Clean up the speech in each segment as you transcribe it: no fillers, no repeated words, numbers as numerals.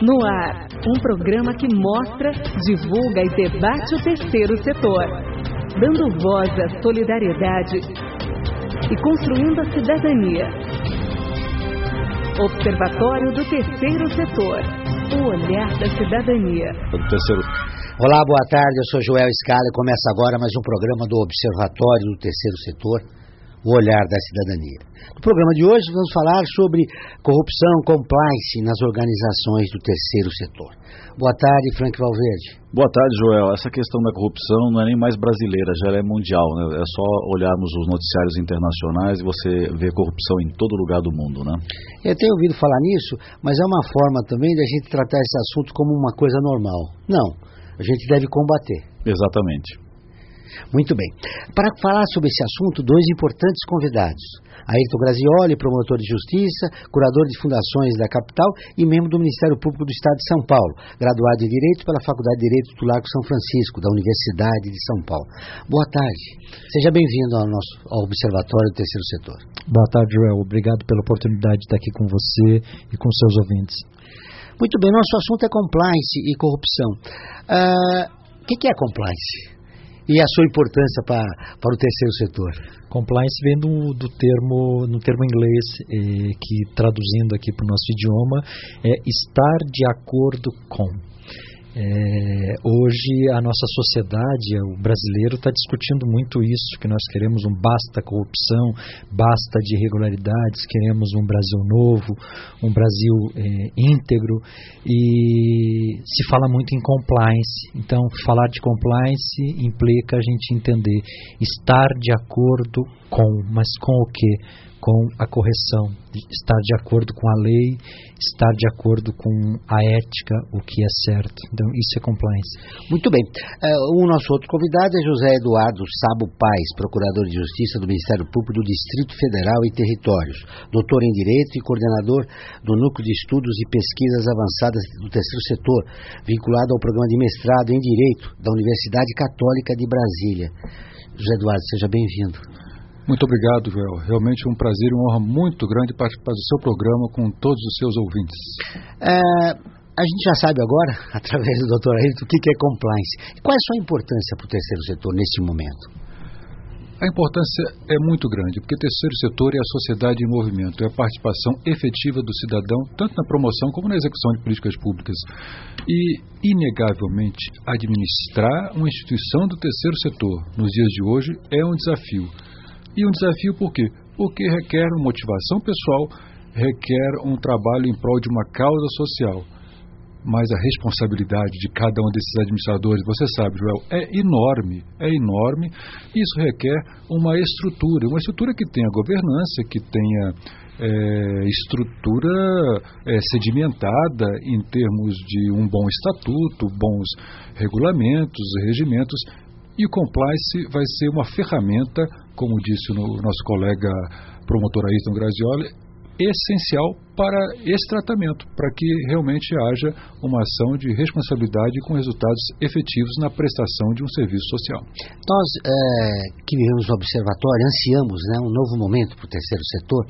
No ar, um programa que mostra, divulga e debate o terceiro setor, dando voz à solidariedade e construindo a cidadania. Observatório do Terceiro Setor, o olhar da cidadania. Olá, boa tarde, eu sou Joel Scala e começa agora mais um programa do Observatório do Terceiro Setor, o olhar da cidadania. No programa de hoje vamos falar sobre corrupção, compliance nas organizações do terceiro setor. Boa tarde, Frank Valverde. Boa tarde, Joel. Essa questão da corrupção não é nem mais brasileira, já é mundial, né? É só olharmos os noticiários internacionais e você vê corrupção em todo lugar do mundo, né? Eu tenho ouvido falar nisso, mas é uma forma também de a gente tratar esse assunto como uma coisa normal. Não, a gente deve combater. Exatamente. Muito bem. Para falar sobre esse assunto, dois importantes convidados. Ayrton Grazioli, promotor de justiça, curador de fundações da capital e membro do Ministério Público do Estado de São Paulo, graduado em Direito pela Faculdade de Direito do Largo São Francisco, da Universidade de São Paulo. Boa tarde. Seja bem-vindo ao Observatório do Terceiro Setor. Boa tarde, Joel. Obrigado pela oportunidade de estar aqui com você e com seus ouvintes. Muito bem, nosso assunto é compliance e corrupção. O que é compliance? E a sua importância para o terceiro setor? Compliance vem no termo inglês, que traduzindo aqui para o nosso idioma, é estar de acordo com. Hoje a nossa sociedade, o brasileiro, está discutindo muito isso, que nós queremos um basta corrupção, basta de irregularidades, queremos um Brasil novo, um Brasil íntegro, e se fala muito em compliance. Então, falar de compliance implica a gente entender estar de acordo com, mas com o quê? Com a correção, estar de acordo com a lei, estar de acordo com a ética, o que é certo. Então, isso é compliance. Muito bem. O nosso outro convidado é José Eduardo Sabo Paes, procurador de Justiça do Ministério Público do Distrito Federal e Territórios, doutor em Direito e coordenador do Núcleo de Estudos e Pesquisas Avançadas do Terceiro Setor, vinculado ao programa de mestrado em Direito da Universidade Católica de Brasília. José Eduardo, seja bem-vindo. Muito obrigado, Joel. Realmente um prazer e uma honra muito grande participar do seu programa com todos os seus ouvintes. A gente já sabe agora, através do Dr. Ayrton, o que é compliance. Qual é a sua importância para o terceiro setor neste momento? A importância é muito grande, porque o terceiro setor é a sociedade em movimento, é a participação efetiva do cidadão, tanto na promoção como na execução de políticas públicas. E, inegavelmente, administrar uma instituição do terceiro setor nos dias de hoje é um desafio. E um desafio por quê? Porque requer uma motivação pessoal, requer um trabalho em prol de uma causa social. Mas a responsabilidade de cada um desses administradores, você sabe, Joel, é enorme. Isso requer uma estrutura que tenha governança, que tenha estrutura sedimentada em termos de um bom estatuto, bons regulamentos, regimentos. E o compliance vai ser uma ferramenta, como disse o nosso colega promotor Ayrton Grazioli, essencial para esse tratamento, para que realmente haja uma ação de responsabilidade com resultados efetivos na prestação de um serviço social. Nós que vivemos no Observatório ansiamos um novo momento para o terceiro setor.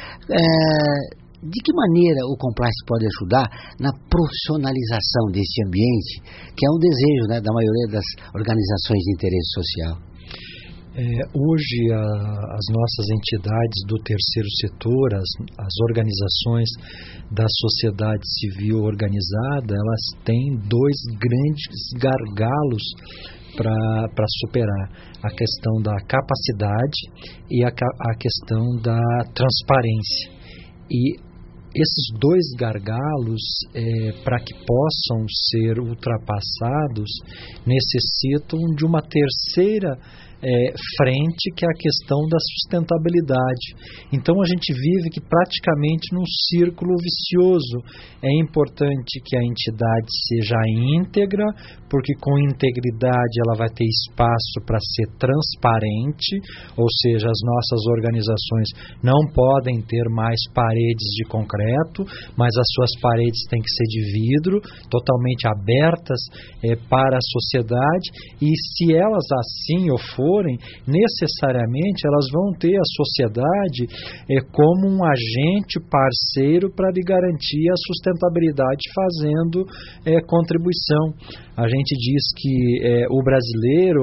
De que maneira o compliance pode ajudar na profissionalização desse ambiente, que é um desejo da maioria das organizações de interesse social? Hoje as nossas entidades do terceiro setor, as organizações da sociedade civil organizada, elas têm dois grandes gargalos para superar: a questão da capacidade e a questão da transparência. E esses dois gargalos, para que possam ser ultrapassados, necessitam de uma terceira frente, que é a questão da sustentabilidade. Então a gente vive que praticamente num círculo vicioso. É importante que a entidade seja íntegra, porque com integridade ela vai ter espaço para ser transparente, ou seja, as nossas organizações não podem ter mais paredes de concreto, mas as suas paredes têm que ser de vidro, totalmente abertas para a sociedade, e se elas assim o for, forem, necessariamente elas vão ter a sociedade como um agente parceiro para lhe garantir a sustentabilidade fazendo contribuição. A gente diz que o brasileiro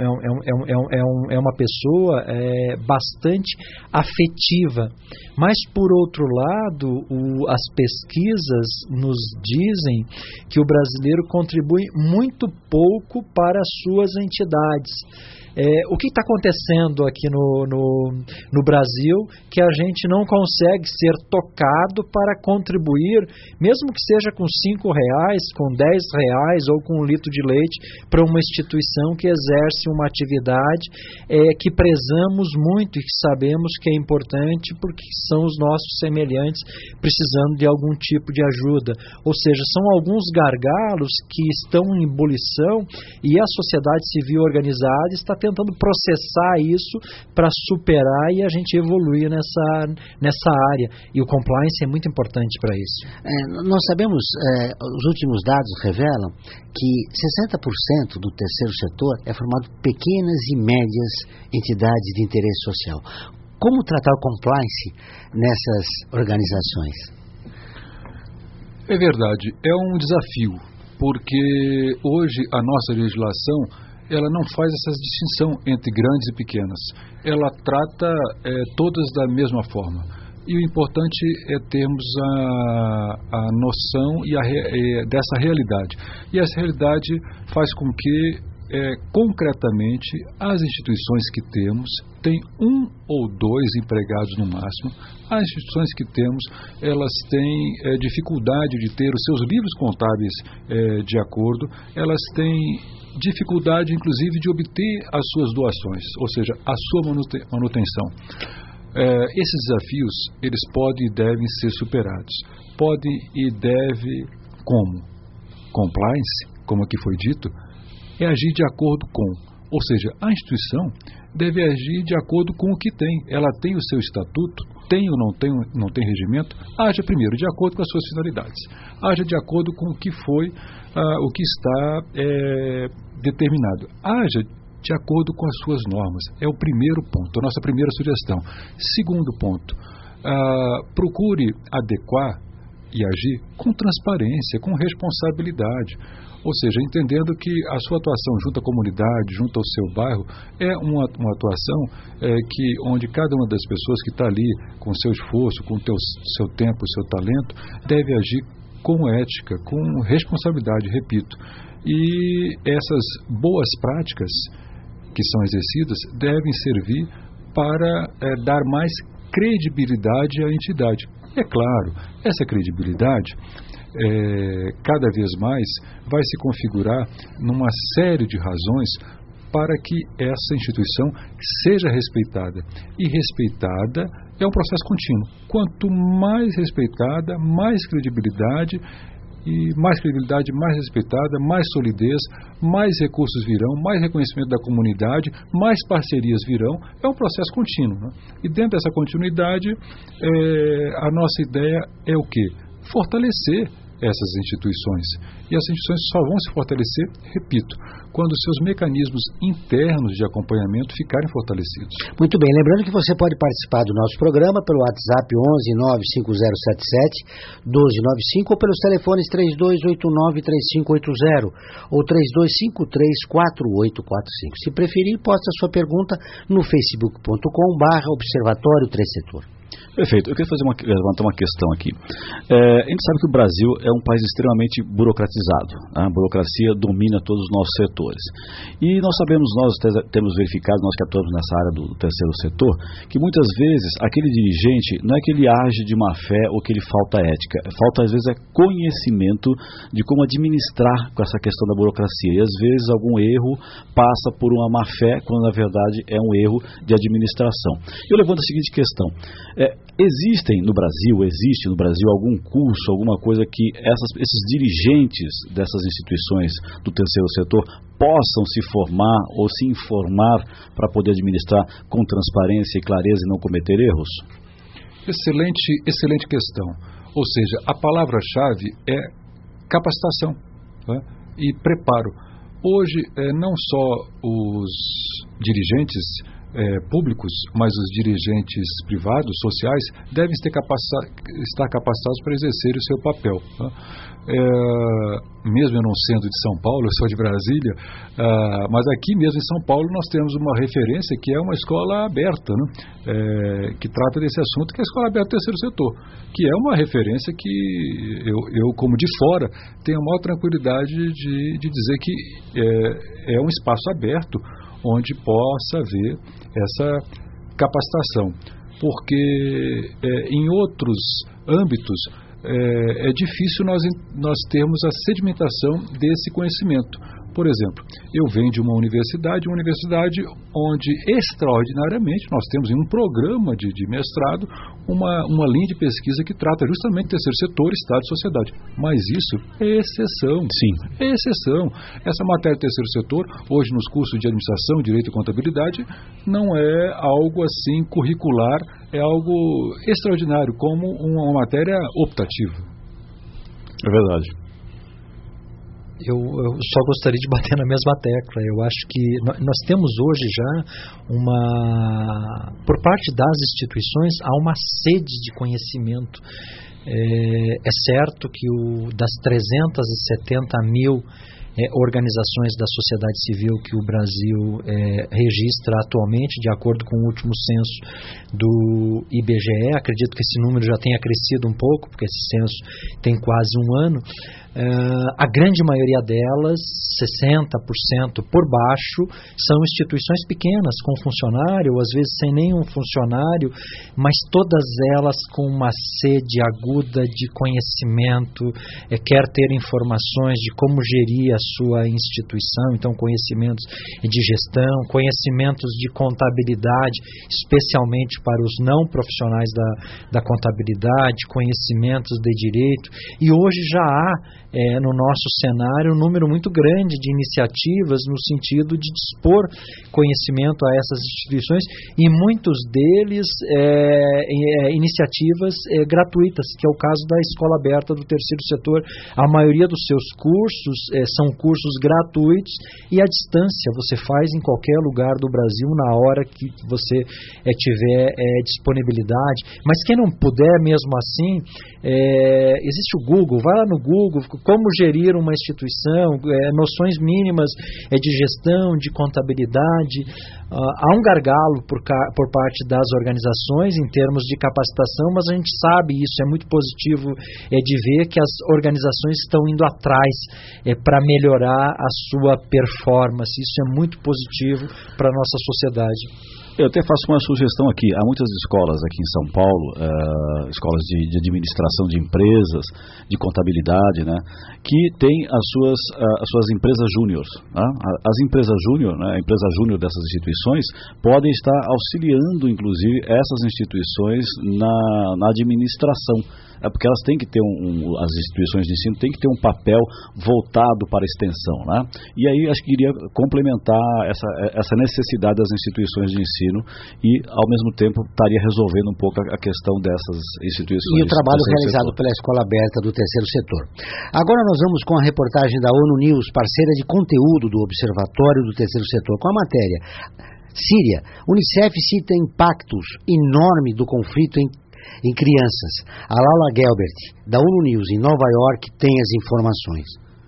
é uma pessoa bastante afetiva, mas por outro lado, as pesquisas nos dizem que o brasileiro contribui muito pouco para as suas entidades. O que está acontecendo aqui no Brasil que a gente não consegue ser tocado para contribuir, mesmo que seja com R$5, com R$10 ou com 1 litro de leite, para uma instituição que exerce uma atividade que prezamos muito e que sabemos que é importante porque são os nossos semelhantes precisando de algum tipo de ajuda. Ou seja, são alguns gargalos que estão em ebulição e a sociedade civil organizada está tentando processar isso para superar e a gente evoluir nessa área. E o compliance é muito importante para isso. Nós sabemos, os últimos dados revelam que 60% do terceiro setor é formado por pequenas e médias entidades de interesse social. Como tratar o compliance nessas organizações? É verdade, é um desafio, porque hoje a nossa legislação ela não faz essa distinção entre grandes e pequenas. Ela trata todas da mesma forma. E o importante é termos a noção dessa realidade. E essa realidade faz com que, concretamente, as instituições que temos têm 1 ou 2 empregados no máximo. As instituições que temos, elas têm dificuldade de ter os seus livros contábeis de acordo, elas têm dificuldade, inclusive, de obter as suas doações, ou seja, a sua manutenção. Esses desafios, eles podem e devem ser superados. Podem e devem, como? Compliance, como aqui foi dito, é agir de acordo com, ou seja, a instituição deve agir de acordo com o que tem. Ela tem o seu estatuto, tem ou não tem regimento, haja primeiro de acordo com as suas finalidades, haja de acordo com o que foi, o que está determinado, haja de acordo com as suas normas. É o primeiro ponto, a nossa primeira sugestão. Segundo ponto, procure adequar e agir com transparência, com responsabilidade. Ou seja, entendendo que a sua atuação junto à comunidade, junto ao seu bairro, é uma atuação onde cada uma das pessoas que está ali, com seu esforço, com seu tempo, seu talento, deve agir com ética, com responsabilidade, repito. E essas boas práticas que são exercidas devem servir para dar mais credibilidade à entidade. É claro, essa credibilidade cada vez mais vai se configurar numa série de razões para que essa instituição seja respeitada. E respeitada é um processo contínuo. Quanto mais respeitada, mais credibilidade, e mais credibilidade, mais respeitada, mais solidez, mais recursos virão, mais reconhecimento da comunidade, mais parcerias virão. É um processo contínuo, né? E dentro dessa continuidade, a nossa ideia é o quê? Fortalecer essas instituições. E as instituições só vão se fortalecer, repito, quando seus mecanismos internos de acompanhamento ficarem fortalecidos. Muito bem, lembrando que você pode participar do nosso programa pelo WhatsApp 11 95077 1295 ou pelos telefones 3289-3580 ou 3253-4845. Se preferir, posta sua pergunta no facebook.com/Observatório Terceiro Setor. Perfeito. Eu queria levantar uma questão aqui. A gente sabe que o Brasil é um país extremamente burocratizado. A burocracia domina todos os nossos setores. E nós sabemos, nós temos verificado, nós que atuamos nessa área do terceiro setor, que muitas vezes aquele dirigente não é que ele age de má fé ou que ele falta ética. Falta, às vezes, conhecimento de como administrar com essa questão da burocracia. E, às vezes, algum erro passa por uma má fé, quando, na verdade, é um erro de administração. Eu levanto a seguinte questão. Existe no Brasil algum curso, alguma coisa que esses dirigentes dessas instituições do terceiro setor possam se formar ou se informar para poder administrar com transparência e clareza e não cometer erros? Excelente questão. Ou seja, a palavra-chave é capacitação, né? E preparo. Hoje, não só os dirigentes públicos, mas os dirigentes privados, sociais, devem estar capacitados para exercer o seu papel, né? Mesmo eu não sendo de São Paulo, eu sou de Brasília, mas aqui mesmo em São Paulo nós temos uma referência que é uma escola aberta, né? Que trata desse assunto, que é a Escola Aberta do Terceiro Setor, que é uma referência que eu como de fora, tenho a maior tranquilidade de dizer que é um espaço aberto onde possa haver essa capacitação, porque em outros âmbitos é difícil nós termos a sedimentação desse conhecimento. Por exemplo, eu venho de uma universidade onde extraordinariamente nós temos em um programa de mestrado uma linha de pesquisa que trata justamente do terceiro setor, Estado e sociedade. Mas isso é exceção. Sim. É exceção. Essa matéria do terceiro setor, hoje nos cursos de administração, direito e contabilidade, não é algo assim curricular, é algo extraordinário, como uma matéria optativa. É verdade. Eu só gostaria de bater na mesma tecla. Eu acho que nós temos hoje já por parte das instituições, há uma sede de conhecimento. É certo que das 370 mil organizações da sociedade civil que o Brasil registra atualmente, de acordo com o último censo do IBGE, acredito que esse número já tenha crescido um pouco, porque esse censo tem quase um ano. A grande maioria delas, 60% por baixo, são instituições pequenas, com funcionário, ou às vezes sem nenhum funcionário, mas todas elas com uma sede aguda de conhecimento, quer ter informações de como gerir a sua instituição, então conhecimentos de gestão, conhecimentos de contabilidade, especialmente para os não profissionais da contabilidade, conhecimentos de direito, e hoje já há no nosso cenário um número muito grande de iniciativas no sentido de dispor conhecimento a essas instituições, e muitos deles iniciativas gratuitas, que é o caso da Escola Aberta do Terceiro Setor. A maioria dos seus cursos são cursos gratuitos e à distância, você faz em qualquer lugar do Brasil na hora que você tiver disponibilidade. Mas quem não puder mesmo assim, existe o Google, vai lá no Google, como gerir uma instituição, noções mínimas de gestão, de contabilidade. Há um gargalo por parte das organizações em termos de capacitação, mas a gente sabe, isso é muito positivo de ver que as organizações estão indo atrás para melhorar a sua performance. Isso é muito positivo para a nossa sociedade. Eu até faço uma sugestão aqui. Há muitas escolas aqui em São Paulo, escolas de administração de empresas, de contabilidade, né, que têm as suas empresas júniores. Né? As empresas júnior, né, a empresa júnior dessas instituições, podem estar auxiliando, inclusive, essas instituições na administração. Porque elas têm que ter as instituições de ensino têm que ter um papel voltado para a extensão, né? E aí acho que iria complementar essa necessidade das instituições de ensino e, ao mesmo tempo, estaria resolvendo um pouco a questão dessas instituições. E o trabalho realizado pela Escola Aberta do Terceiro Setor. Agora nós vamos com a reportagem da ONU News, parceira de conteúdo do Observatório do Terceiro Setor, com a matéria Síria. Unicef cita impactos enormes do conflito em crianças. A Laura Gelbert, da ONU News, em Nova York, tem as informações.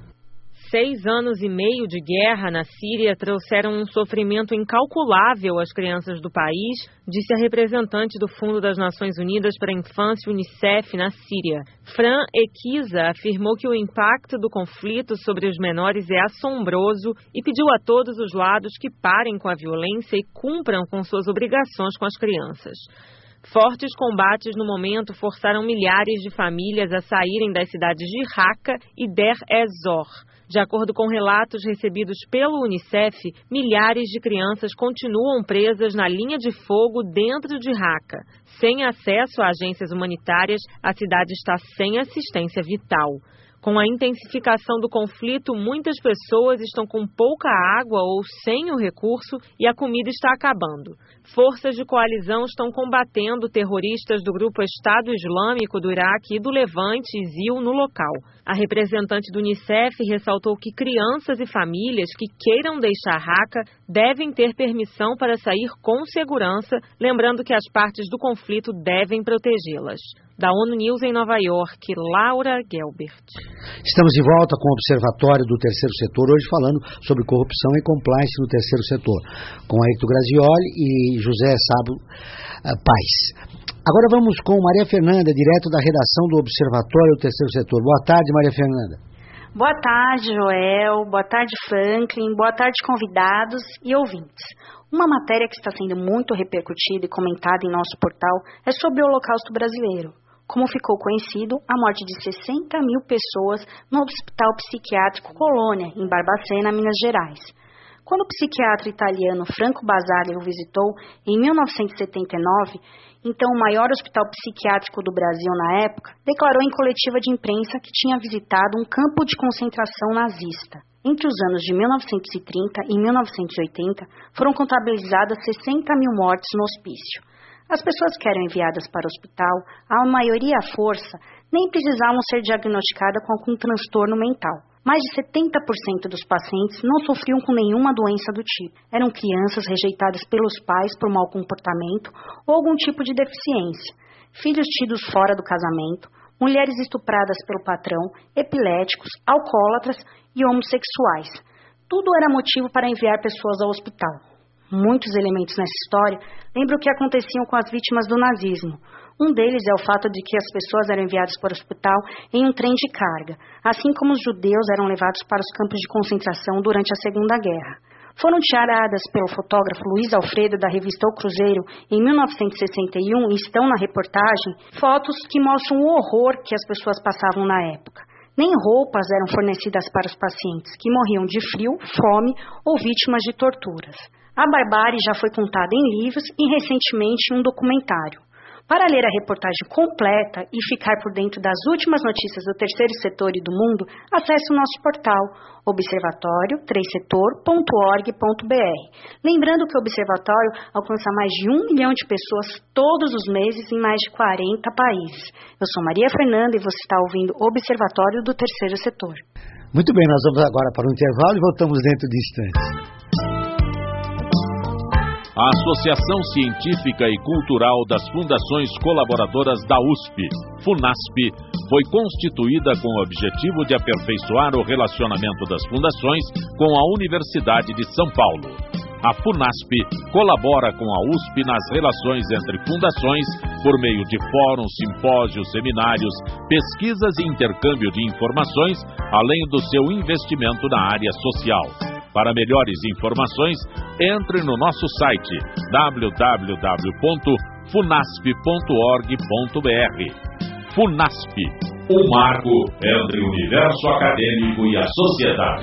6 anos e meio de guerra na Síria trouxeram um sofrimento incalculável às crianças do país, disse a representante do Fundo das Nações Unidas para a Infância, Unicef, na Síria. Fran Ekiza afirmou que o impacto do conflito sobre os menores é assombroso e pediu a todos os lados que parem com a violência e cumpram com suas obrigações com as crianças. Fortes combates no momento forçaram milhares de famílias a saírem das cidades de Raqqa e Deir ez-Zor. De acordo com relatos recebidos pelo Unicef, milhares de crianças continuam presas na linha de fogo dentro de Raqqa. Sem acesso a agências humanitárias, a cidade está sem assistência vital. Com a intensificação do conflito, muitas pessoas estão com pouca água ou sem o recurso e a comida está acabando. Forças de coalizão estão combatendo terroristas do grupo Estado Islâmico do Iraque e do Levante, ISIL, no local. A representante do Unicef ressaltou que crianças e famílias que queiram deixar Raqqa devem ter permissão para sair com segurança, lembrando que as partes do conflito devem protegê-las. Da ONU News em Nova York, Laura Gelbert. Estamos de volta com o Observatório do Terceiro Setor, hoje falando sobre corrupção e compliance no terceiro setor, com Ayrton Grazioli e José Sabo Paes. Agora vamos com Maria Fernanda, direto da redação do Observatório do Terceiro Setor. Boa tarde, Maria Fernanda. Boa tarde, Joel. Boa tarde, Franklin. Boa tarde, convidados e ouvintes. Uma matéria que está sendo muito repercutida e comentada em nosso portal é sobre o Holocausto Brasileiro. Como ficou conhecido, a morte de 60 mil pessoas no Hospital Psiquiátrico Colônia, em Barbacena, Minas Gerais. Quando o psiquiatra italiano Franco Basaglia o visitou em 1979, então o maior hospital psiquiátrico do Brasil na época, declarou em coletiva de imprensa que tinha visitado um campo de concentração nazista. Entre os anos de 1930 e 1980, foram contabilizadas 60 mil mortes no hospício. As pessoas que eram enviadas para o hospital, a maioria à força, nem precisavam ser diagnosticadas com algum transtorno mental. Mais de 70% dos pacientes não sofriam com nenhuma doença do tipo. Eram crianças rejeitadas pelos pais por mau comportamento ou algum tipo de deficiência, filhos tidos fora do casamento, mulheres estupradas pelo patrão, epiléticos, alcoólatras e homossexuais. Tudo era motivo para enviar pessoas ao hospital. Muitos elementos nessa história lembram o que aconteciam com as vítimas do nazismo. Um deles é o fato de que as pessoas eram enviadas para o hospital em um trem de carga, assim como os judeus eram levados para os campos de concentração durante a Segunda Guerra. Foram tiradas pelo fotógrafo Luiz Alfredo da revista O Cruzeiro em 1961 e estão na reportagem fotos que mostram o horror que as pessoas passavam na época. Nem roupas eram fornecidas para os pacientes, que morriam de frio, fome ou vítimas de torturas. A barbárie já foi contada em livros e recentemente em um documentário. Para ler a reportagem completa e ficar por dentro das últimas notícias do terceiro setor e do mundo, acesse o nosso portal observatório3setor.org.br. Lembrando que o Observatório alcança mais de 1 milhão de pessoas todos os meses em mais de 40 países. Eu sou Maria Fernanda e você está ouvindo o Observatório do Terceiro Setor. Muito bem, nós vamos agora para o intervalo e voltamos dentro de instantes. A Associação Científica e Cultural das Fundações Colaboradoras da USP, FUNASP, foi constituída com o objetivo de aperfeiçoar o relacionamento das fundações com a Universidade de São Paulo. A FUNASP colabora com a USP nas relações entre fundações por meio de fóruns, simpósios, seminários, pesquisas e intercâmbio de informações, além do seu investimento na área social. Para melhores informações, entre no nosso site www.funasp.org.br. FUNASP, um marco entre o universo acadêmico e a sociedade.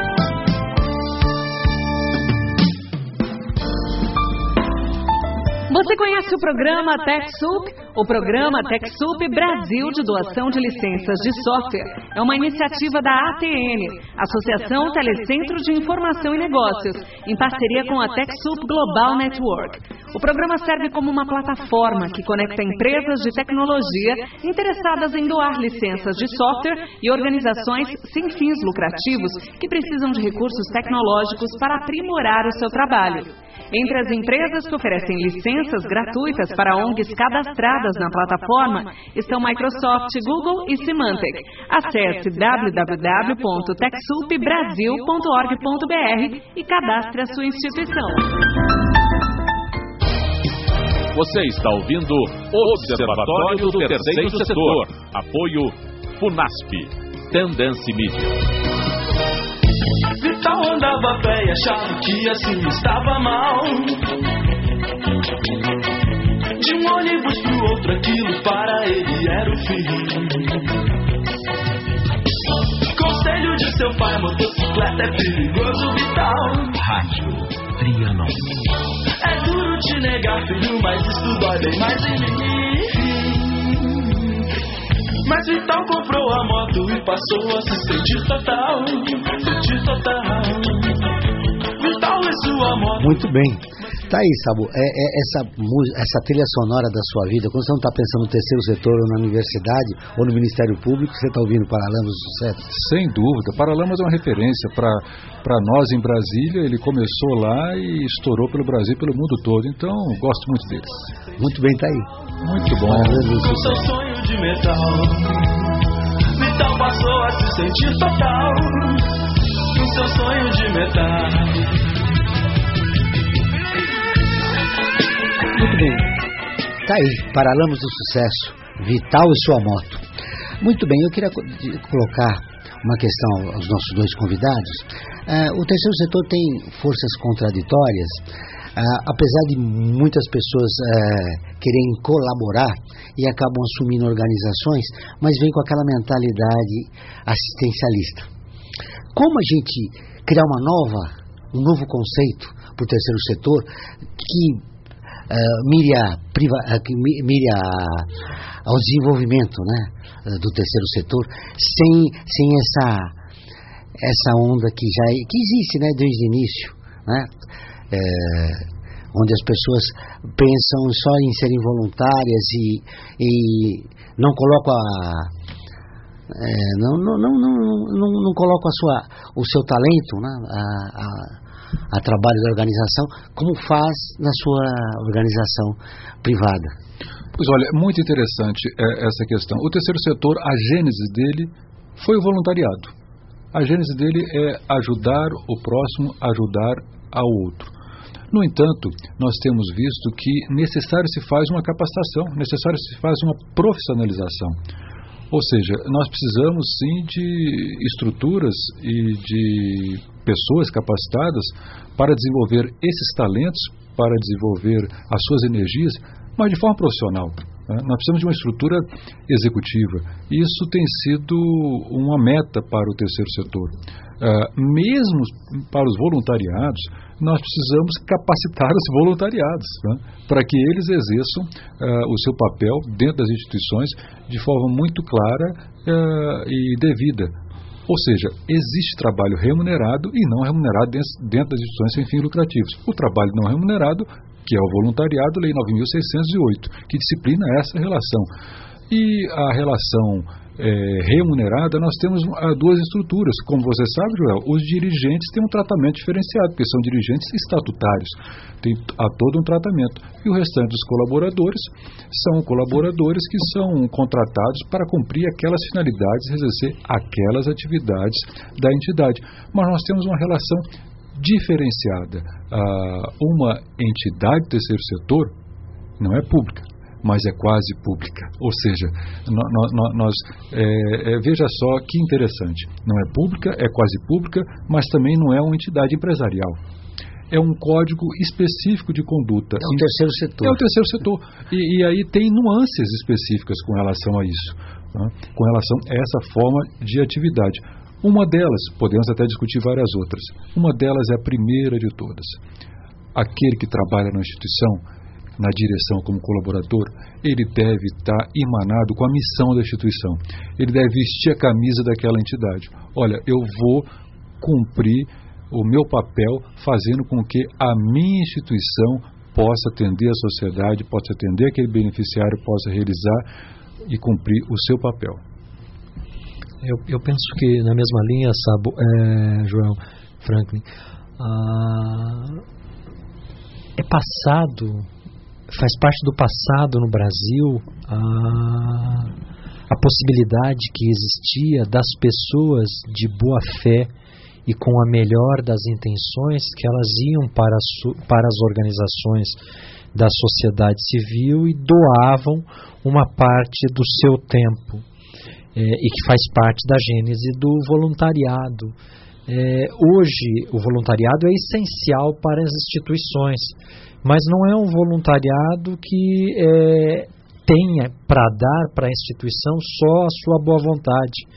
Você conhece o programa TechSoup? O programa TechSoup Brasil de Doação de Licenças de Software é uma iniciativa da ATN, Associação Telecentro de Informação e Negócios, em parceria com a TechSoup Global Network. O programa serve como uma plataforma que conecta empresas de tecnologia interessadas em doar licenças de software e organizações sem fins lucrativos que precisam de recursos tecnológicos para aprimorar o seu trabalho. Entre as empresas que oferecem licenças gratuitas para ONGs cadastradas na plataforma estão Microsoft, Google e Symantec. Acesse www.techsoupbrasil.org.br e cadastre a sua instituição. Você está ouvindo o Observatório do Terceiro Setor. Apoio FUNASP. Tendência Mídia. Vital andava a pé e achava que assim estava mal. De um ônibus pro outro, aquilo para ele era o fim. Conselho de seu pai, motocicleta é perigoso, Vital. Rádio Trianon. É duro te negar, filho, mas isso dói bem mais em mim. Mas Vital comprou a moto e passou a se sentir total. Vital e sua moto. Muito bem. Tá aí, Sabo, essa trilha sonora da sua vida, quando você não está pensando no terceiro setor ou na universidade ou no Ministério Público, você está ouvindo Paralamas do Sucesso? Sem dúvida, Paralamas é uma referência para nós em Brasília. Ele começou lá e estourou pelo Brasil e pelo mundo todo, então gosto muito deles. Muito bem, tá aí. Muito bom. Com seu sonho de metal, Vital passou a se sentir total. Com seu sonho de metal. Muito bem, tá aí, Paralamas do Sucesso, Vital e sua moto. Muito bem, eu queria colocar uma questão aos nossos dois convidados. O terceiro setor tem forças contraditórias, apesar de muitas pessoas quererem colaborar e acabam assumindo organizações, mas vem com aquela mentalidade assistencialista. Como a gente criar um novo conceito para o terceiro setor que mire ao desenvolvimento, né, do terceiro setor, sem essa onda que existe, né, desde o início, né, onde as pessoas pensam só em serem voluntárias e não colocam não colocam o seu talento, né, a trabalho da organização, como faz na sua organização privada. Pois olha, muito interessante essa questão. O terceiro setor, a gênese dele foi o voluntariado. A gênese dele é ajudar o próximo, ajudar ao outro. No entanto, nós temos visto que necessário se faz uma capacitação, necessário se faz uma profissionalização. Ou seja, nós precisamos sim de estruturas e de pessoas capacitadas para desenvolver esses talentos, para desenvolver as suas energias, mas de forma profissional. Nós precisamos de uma estrutura executiva. Isso tem sido uma meta para o terceiro setor. Mesmo para os voluntariados, nós precisamos capacitar os voluntariados, né, para que eles exerçam o seu papel dentro das instituições de forma muito clara e devida. Ou seja, existe trabalho remunerado e não remunerado dentro das instituições sem fins lucrativos. O trabalho não remunerado, que é o voluntariado, Lei 9.608, que disciplina essa relação. E a relação remunerada, nós temos duas estruturas. Como você sabe, Joel, os dirigentes têm um tratamento diferenciado, porque são dirigentes estatutários, tem todo um tratamento. E o restante dos colaboradores são colaboradores que são contratados para cumprir aquelas finalidades, exercer aquelas atividades da entidade. Mas nós temos uma relação diferenciada. Uma entidade do terceiro setor não é pública, mas é quase pública. Ou seja, veja só que interessante. Não é pública, é quase pública, mas também não é uma entidade empresarial. É um código específico de conduta. É o terceiro setor. É o terceiro setor. E aí tem nuances específicas com relação a isso, né? Com relação a essa forma de atividade. Uma delas, podemos até discutir várias outras, uma delas é a primeira de todas. Aquele que trabalha na instituição, na direção como colaborador, ele deve estar emanado com a missão da instituição. Ele deve vestir a camisa daquela entidade. Olha, eu vou cumprir o meu papel fazendo com que a minha instituição possa atender a sociedade, possa atender aquele beneficiário, possa realizar e cumprir o seu papel. Eu penso que na mesma linha, Joel Franklin, faz parte do passado no Brasil a possibilidade que existia das pessoas de boa fé e com a melhor das intenções que elas iam para as organizações da sociedade civil e doavam uma parte do seu tempo, e que faz parte da gênese do voluntariado. Hoje o voluntariado é essencial para as instituições, mas não é um voluntariado que tenha para dar para a instituição só a sua boa vontade.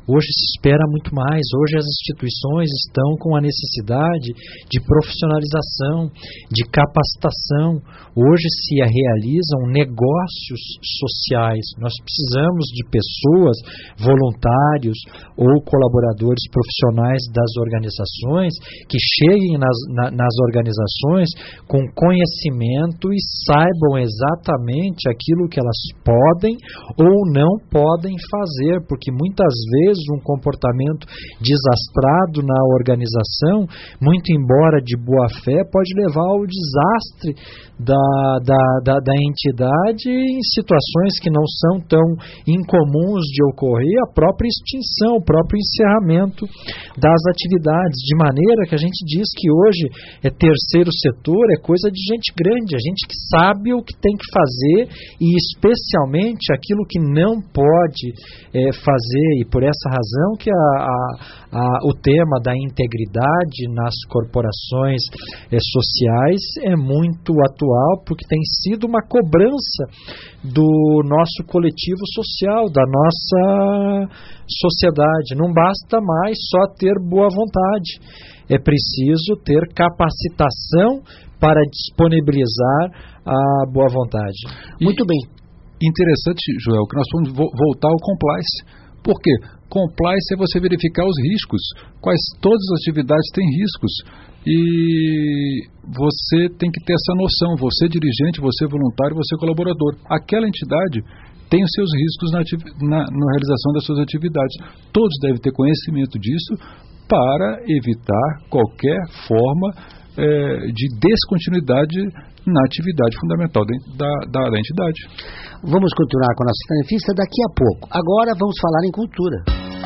Hoje se espera muito mais. Hoje as instituições estão com a necessidade de profissionalização, de capacitação. Hoje se realizam negócios sociais. Nós precisamos de pessoas, voluntários ou colaboradores profissionais das organizações que cheguem nas organizações com conhecimento e saibam exatamente aquilo que elas podem ou não podem fazer, porque muitas vezes um comportamento desastrado na organização, muito embora de boa fé, pode levar ao desastre da entidade em situações que não são tão incomuns de ocorrer, a própria extinção, o próprio encerramento das atividades, de maneira que a gente diz que hoje terceiro setor é coisa de gente grande, a gente que sabe o que tem que fazer e especialmente aquilo que não pode fazer, e por essa razão que o tema da integridade nas corporações sociais é muito atual, porque tem sido uma cobrança do nosso coletivo social, da nossa sociedade. Não basta mais só ter boa vontade, é preciso ter capacitação para disponibilizar a boa vontade. Muito bem. Interessante, Joel, que nós vamos voltar ao compliance. Por quê? Compliance é você verificar os riscos. Todas as atividades têm riscos. E você tem que ter essa noção. Você dirigente, você voluntário, você colaborador. Aquela entidade tem os seus riscos na realização das suas atividades. Todos devem ter conhecimento disso para evitar qualquer forma de descontinuidade na atividade fundamental da entidade. Vamos continuar com a nossa entrevista daqui a pouco. Agora vamos falar em cultura.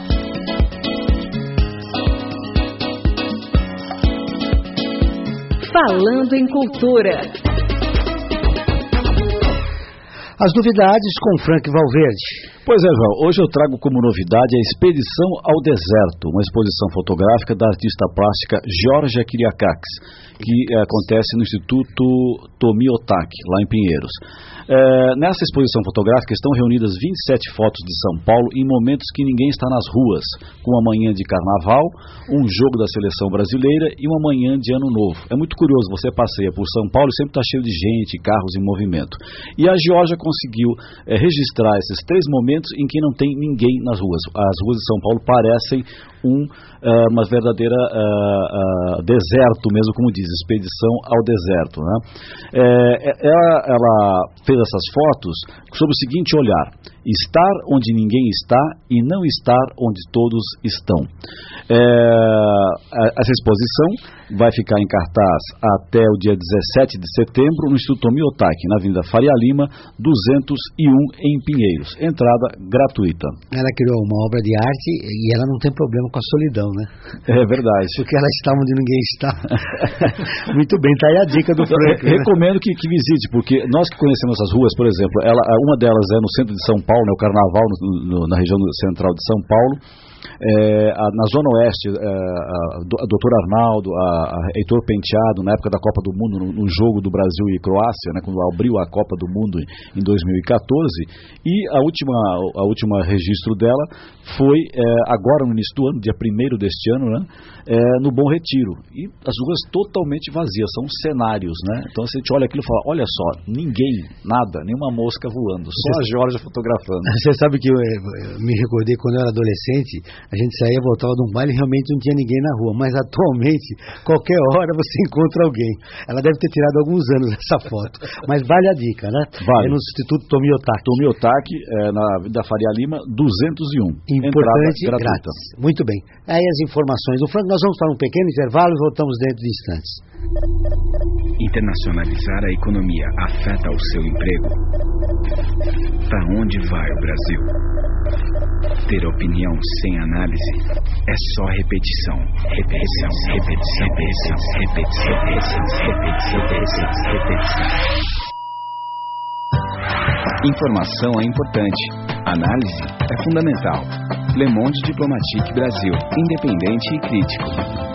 Falando em cultura. As novidades com Frank Valverde. Pois é, João, hoje eu trago como novidade a Expedição ao Deserto, uma exposição fotográfica da artista plástica Georgia Kyriakakis, que acontece no Instituto Tomi Otaki, lá em Pinheiros. Nessa exposição fotográfica estão reunidas 27 fotos de São Paulo em momentos que ninguém está nas ruas, com uma manhã de carnaval, um jogo da seleção brasileira e uma manhã de ano novo. É muito curioso, você passeia por São Paulo e sempre está cheio de gente, carros em movimento. E a Georgia conseguiu registrar esses 3 momentos em que não tem ninguém nas ruas. As ruas de São Paulo parecem uma verdadeira deserto mesmo, como diz, expedição ao deserto, né? Ela fez essas fotos sob o seguinte olhar: estar onde ninguém está e não estar onde todos estão. Essa exposição vai ficar em cartaz até o dia 17 de setembro no Instituto Tomi Otaki, na Avenida Faria Lima, 201, em Pinheiros. Entrada gratuita. Ela criou uma obra de arte e ela não tem problema com a solidão, né? É verdade. Porque ela está onde ninguém está. Muito bem, tá aí a dica do Frank. Recomendo que visite, porque nós que conhecemos essas ruas, por exemplo, uma delas é no centro de São Paulo, né, o Carnaval na região central de São Paulo. Na Zona Oeste, a doutora Arnaldo, a Heitor Penteado, na época da Copa do Mundo, no jogo do Brasil e Croácia, né, quando abriu a Copa do Mundo em 2014, e a última registro dela foi agora no início do ano, dia 1º deste ano, né, no Bom Retiro, e as ruas totalmente vazias, são cenários, né? Então você olha aquilo e fala, olha só, ninguém, nada, nenhuma mosca voando, só a Georgia fotografando. Você sabe que eu me recordei quando eu era adolescente, a gente saía e voltava de um baile e realmente não tinha ninguém na rua, mas atualmente, qualquer hora você encontra alguém. Ela deve ter tirado alguns anos essa foto, mas vale a dica, né? Vale. É no Instituto Tomi Otaki. Tomi Otaki, da Faria Lima, 201. Importante, entrada gratuita. Grátis. Muito bem. Aí as informações do Frank, nós vamos para um pequeno intervalo e voltamos dentro de instantes. Internacionalizar a economia afeta o seu emprego? Para onde vai o Brasil? Ter opinião sem análise é só repetição. Repetição, repetição, repetição, repetição, repetição, repetição, repetição. Informação é importante. Análise é fundamental. Le Monde Diplomatique Brasil. Independente e crítico.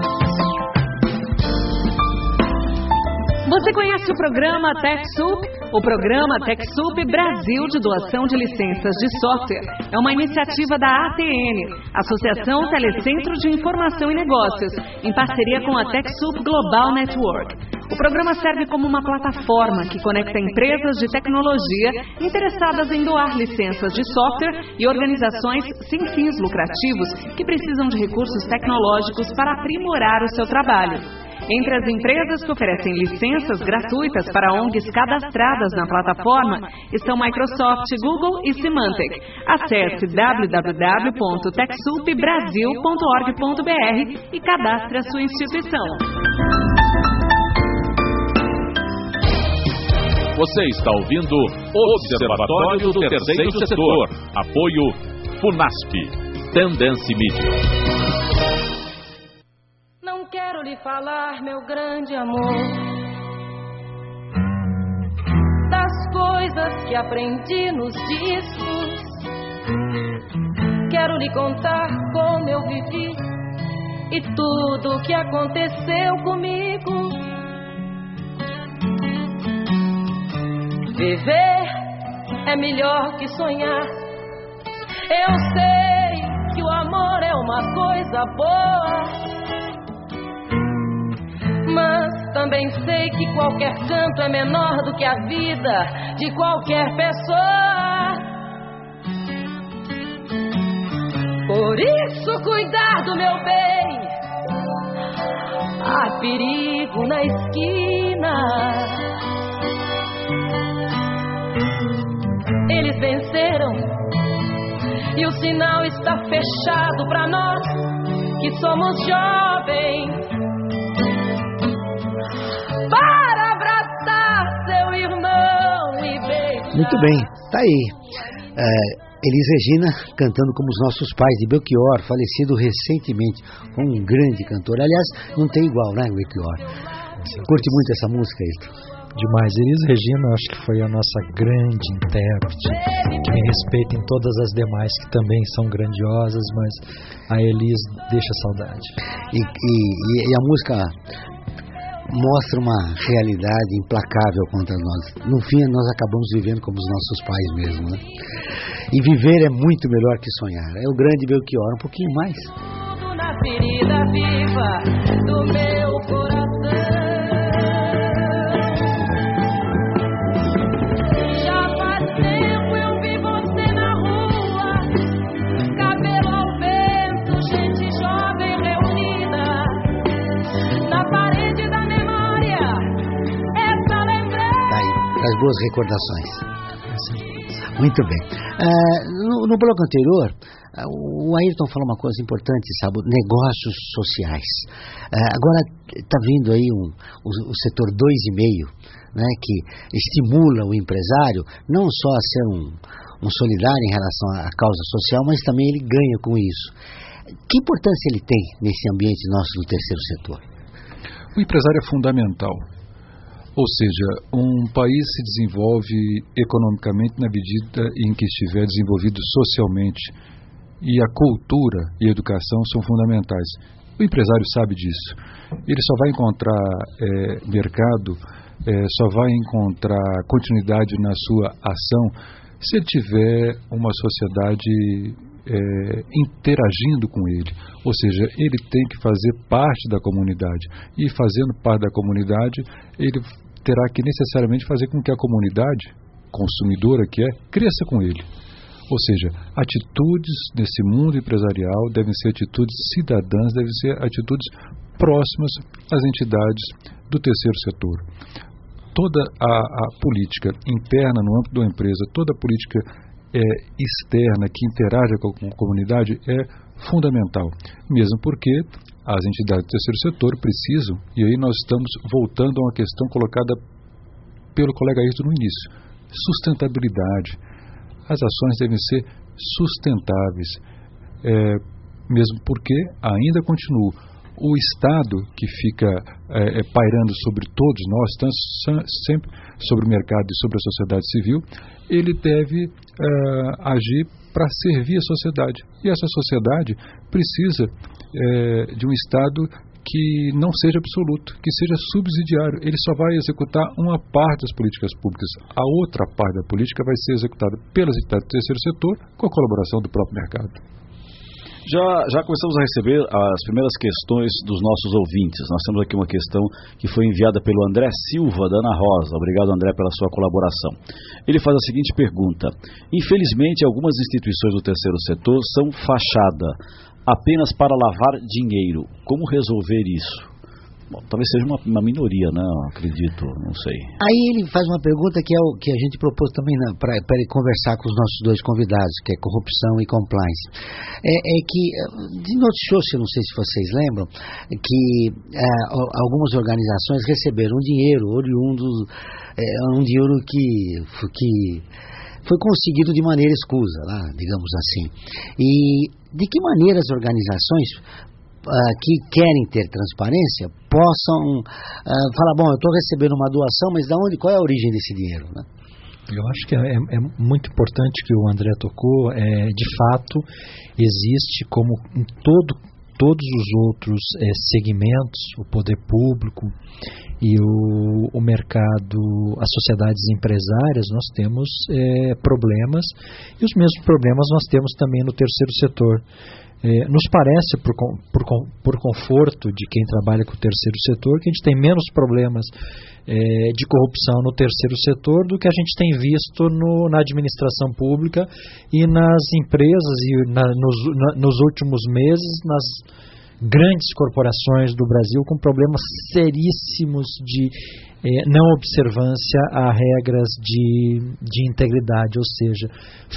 Você conhece o programa TechSoup? O programa TechSoup Brasil de Doação de Licenças de Software é uma iniciativa da ATN, Associação Telecentro de Informação e Negócios, em parceria com a TechSoup Global Network. O programa serve como uma plataforma que conecta empresas de tecnologia interessadas em doar licenças de software e organizações sem fins lucrativos que precisam de recursos tecnológicos para aprimorar o seu trabalho. Entre as empresas que oferecem licenças gratuitas para ONGs cadastradas na plataforma estão Microsoft, Google e Symantec. Acesse www.techsoupbrasil.org.br e cadastre a sua instituição. Você está ouvindo Observatório do Terceiro Setor. Apoio FUNASP. Tendência Mídia. Não quero lhe falar, meu grande amor, das coisas que aprendi nos discos. Quero lhe contar como eu vivi e tudo o que aconteceu comigo. Viver é melhor que sonhar. Eu sei que o amor é uma coisa boa, mas também sei que qualquer canto é menor do que a vida de qualquer pessoa. Por isso, cuidar do meu bem. Há perigo na esquina. Eles venceram e o sinal está fechado para nós que somos jovens. Para abraçar seu irmão e beijar. Muito bem, tá aí. Elis Regina cantando como os nossos pais, de Belchior, falecido recentemente, um grande cantor. Aliás, não tem igual, né, Belchior? Curte muito essa música, Ayrton? Demais. Elis Regina, acho que foi a nossa grande intérprete, que me respeita em todas as demais que também são grandiosas, mas a Elis deixa saudade. E a música mostra uma realidade implacável contra nós. No fim, nós acabamos vivendo como os nossos pais mesmo, né? E viver é muito melhor que sonhar. É o grande Belchior, um pouquinho mais. Tudo na ferida viva do meu coração. As boas recordações. Muito bem. No bloco anterior, o Ayrton falou uma coisa importante, sabe? Negócios sociais. Agora está vindo aí o setor 2,5, né, que estimula o empresário não só a ser um solidário em relação à causa social, mas também ele ganha com isso. Que importância ele tem nesse ambiente nosso do terceiro setor? O empresário é fundamental. Ou seja, um país se desenvolve economicamente na medida em que estiver desenvolvido socialmente. E a cultura e a educação são fundamentais. O empresário sabe disso. Ele só vai encontrar mercado, só vai encontrar continuidade na sua ação se ele tiver uma sociedade interagindo com ele. Ou seja, ele tem que fazer parte da comunidade. E fazendo parte da comunidade, ele terá que necessariamente fazer com que a comunidade consumidora que cresça com ele. Ou seja, atitudes nesse mundo empresarial devem ser atitudes cidadãs, devem ser atitudes próximas às entidades do terceiro setor. Toda a política interna no âmbito da empresa, toda a política externa que interage com a comunidade é fundamental, mesmo porque as entidades do terceiro setor precisam, e aí nós estamos voltando a uma questão colocada pelo colega Ayrton no início, sustentabilidade. As ações devem ser sustentáveis, mesmo porque ainda continua o Estado que fica pairando sobre todos nós, tanto sempre sobre o mercado e sobre a sociedade civil, ele deve agir para servir a sociedade. E essa sociedade precisa de um Estado que não seja absoluto, que seja subsidiário. Ele só vai executar uma parte das políticas públicas. A outra parte da política vai ser executada pelas entidades do terceiro setor com a colaboração do próprio mercado. Já começamos a receber as primeiras questões dos nossos ouvintes. Nós temos aqui uma questão que foi enviada pelo André Silva, da Ana Rosa. Obrigado, André, pela sua colaboração. Ele faz a seguinte pergunta: infelizmente, algumas instituições do terceiro setor são fachada apenas para lavar dinheiro. Como resolver isso? Bom, talvez seja uma minoria, né? Acredito, não sei. Aí ele faz uma pergunta que é o que a gente propôs também para ele conversar com os nossos dois convidados, que é corrupção e compliance. É que noticiou-se, não sei se vocês lembram, que algumas organizações receberam dinheiro oriundo, um dinheiro que foi conseguido de maneira escusa, lá, digamos assim. E de que maneira as organizações que querem ter transparência possam falar, bom, eu estou recebendo uma doação, mas qual é a origem desse dinheiro, né? Eu acho que é muito importante que o André tocou. De fato, existe, como em todos os outros segmentos, o poder público e o mercado, as sociedades empresárias, nós temos problemas, e os mesmos problemas nós temos também no terceiro setor. Nos parece, por conforto de quem trabalha com o terceiro setor, que a gente tem menos problemas de corrupção no terceiro setor do que a gente tem visto na administração pública e nas empresas e nos últimos meses, nas grandes corporações do Brasil, com problemas seríssimos de não observância a regras de integridade, ou seja,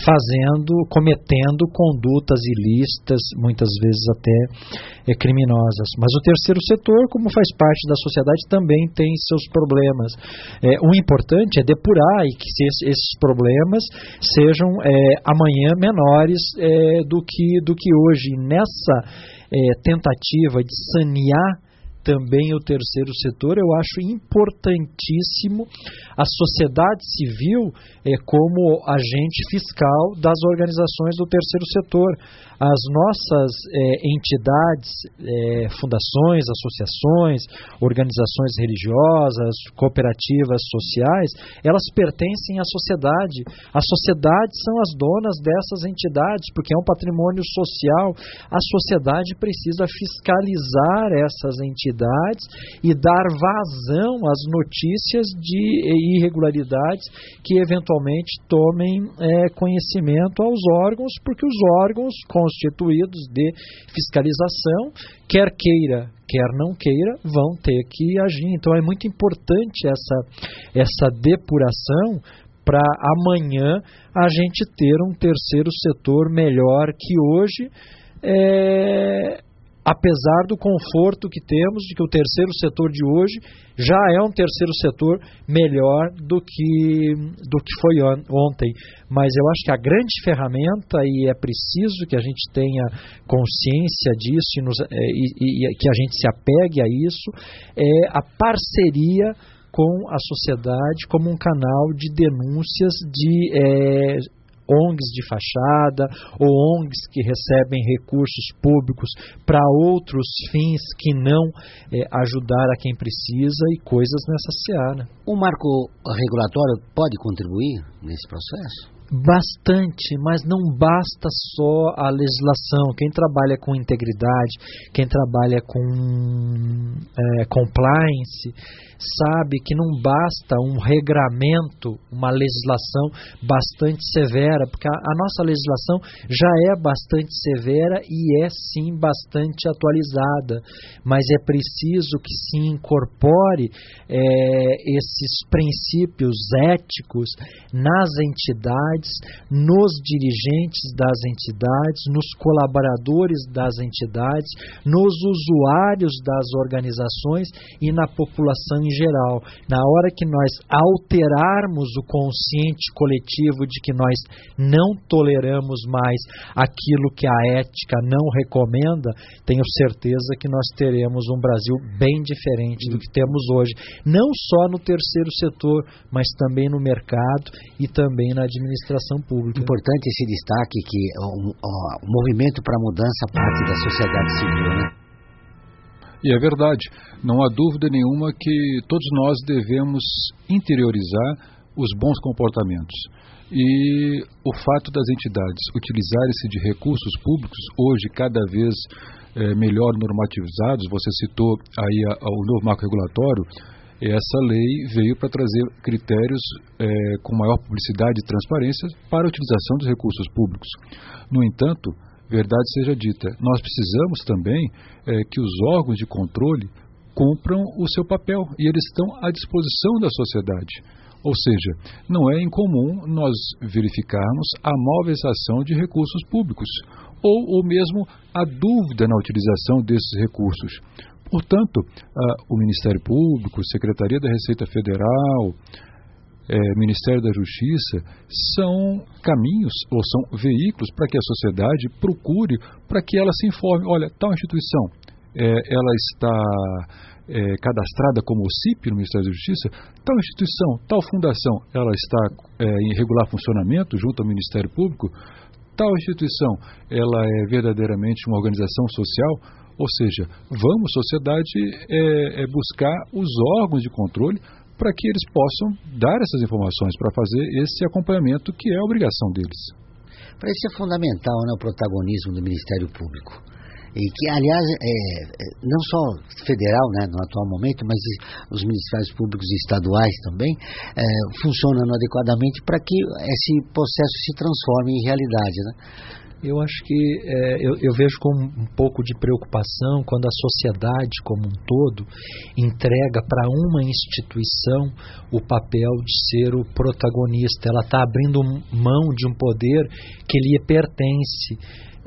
cometendo condutas ilícitas, muitas vezes até criminosas. Mas o terceiro setor, como faz parte da sociedade, também tem seus problemas. O importante é depurar e que esses problemas sejam amanhã menores do que hoje. Nessa tentativa de sanear também o terceiro setor, eu acho importantíssimo a sociedade civil como agente fiscal das organizações do terceiro setor. As nossas entidades, fundações, associações, organizações religiosas, cooperativas sociais, elas pertencem à sociedade. As sociedades são as donas dessas entidades, porque é um patrimônio social. A sociedade precisa fiscalizar essas entidades e dar vazão às notícias de irregularidades que eventualmente tomem conhecimento aos órgãos, porque os órgãos constituídos de fiscalização, quer queira, quer não queira, vão ter que agir. Então é muito importante essa depuração para amanhã a gente ter um terceiro setor melhor que hoje, apesar do conforto que temos de que o terceiro setor de hoje já é um terceiro setor melhor do que foi ontem. Mas eu acho que a grande ferramenta, e é preciso que a gente tenha consciência disso e que a gente se apegue a isso, é a parceria com a sociedade como um canal de denúncias de ONGs de fachada ou ONGs que recebem recursos públicos para outros fins que não ajudar a quem precisa e coisas nessa seara. O marco regulatório pode contribuir nesse processo? Bastante, mas não basta só a legislação. Quem trabalha com integridade, quem trabalha com compliance, sabe que não basta um regramento, uma legislação bastante severa, porque a nossa legislação já é bastante severa e é sim bastante atualizada, mas é preciso que se incorpore esses princípios éticos nas entidades, nos dirigentes das entidades, nos colaboradores das entidades, nos usuários das organizações e na população em geral. Na hora que nós alterarmos o consciente coletivo de que nós não toleramos mais aquilo que a ética não recomenda, tenho certeza que nós teremos um Brasil bem diferente do que temos hoje, não só no terceiro setor, mas também no mercado e também na administração pública. Importante esse destaque que o movimento para a mudança parte da sociedade civil, né? E é verdade, não há dúvida nenhuma que todos nós devemos interiorizar os bons comportamentos. E o fato das entidades utilizarem-se de recursos públicos, hoje cada vez melhor normativizados, você citou aí o novo marco regulatório, essa lei veio para trazer critérios com maior publicidade e transparência para a utilização dos recursos públicos. No entanto, verdade seja dita, nós precisamos também que os órgãos de controle cumpram o seu papel e eles estão à disposição da sociedade. Ou seja, não é incomum nós verificarmos a malversação de recursos públicos ou mesmo a dúvida na utilização desses recursos. Portanto, o Ministério Público, Secretaria da Receita Federal, Ministério da Justiça, são caminhos ou são veículos para que a sociedade procure, para que ela se informe. Olha, tal instituição, ela está cadastrada como OCIP no Ministério da Justiça, tal instituição, tal fundação, ela está em regular funcionamento junto ao Ministério Público, tal instituição, ela é verdadeiramente uma organização social. Ou seja, vamos, sociedade, buscar os órgãos de controle para que eles possam dar essas informações, para fazer esse acompanhamento que é a obrigação deles. Para isso é fundamental, né, o protagonismo do Ministério Público. E que, aliás, não só federal, né, no atual momento, mas os ministérios públicos e estaduais também funcionam adequadamente para que esse processo se transforme em realidade, né? Eu acho que eu vejo com um pouco de preocupação quando a sociedade como um todo entrega para uma instituição o papel de ser o protagonista. Ela está abrindo mão de um poder que lhe pertence.